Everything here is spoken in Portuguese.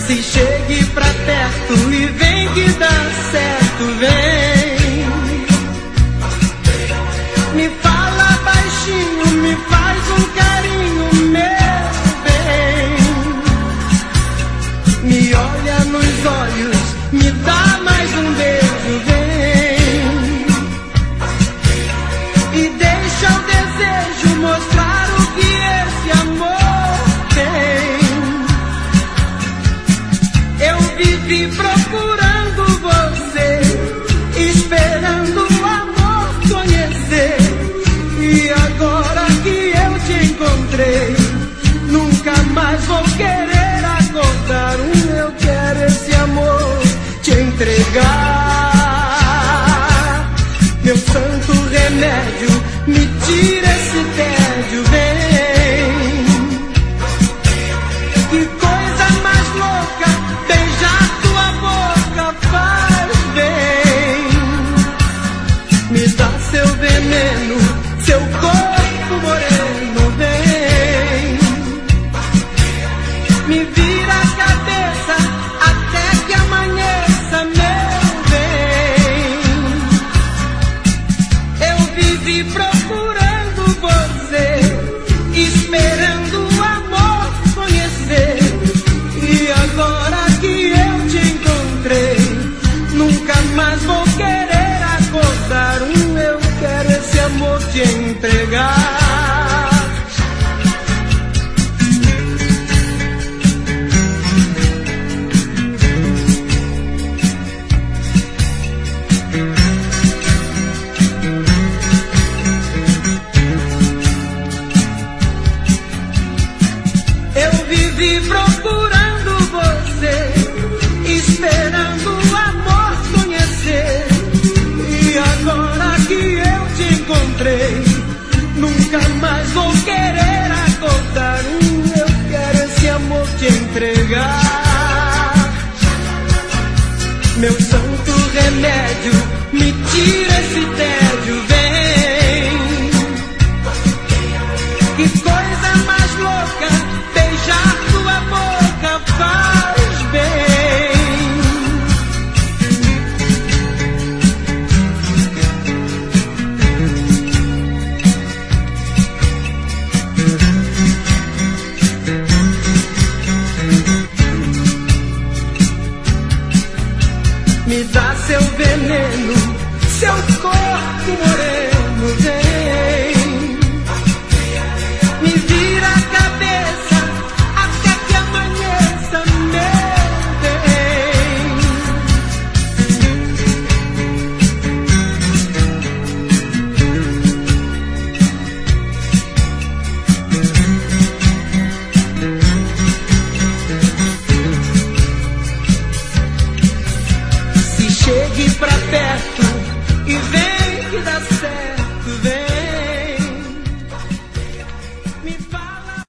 Se chegue pra perto e vem que dá certo, vem. Me fala baixinho, me faz um carinho, meu bem. Me olha nos olhos, me dá mais um beijo, vem. E deixa o desejo mostrar o que esse amor tem. Eu vivi procurando você, esperando o amor conhecer. E agora que eu te encontrei, nunca mais vou querer acordar. Eu quero esse amor te entregar. Meu santo remédio, me tira esse tédio, vem. Que coisa mais louca, beijar tua boca faz bem. Me dá seu veneno, seu corpo moreno, vem. Me vira a cabeça até que amanheça, meu bem. Eu vivi procurando você, esperando o amor conhecer. E agora que eu te encontrei, nunca mais vou querer acordar. Eu quero esse amor te entregar. Eu vivi procurando você, esperando o amor conhecer. E agora que eu te encontrei, nunca mais vou querer acordar. Eu quero esse amor te entregar. Meu santo remédio, me tira esse tédio, vem. Que coisa mais louca, beijar tua boca faz bem. Me dá seu veneno, seu corpo moreno.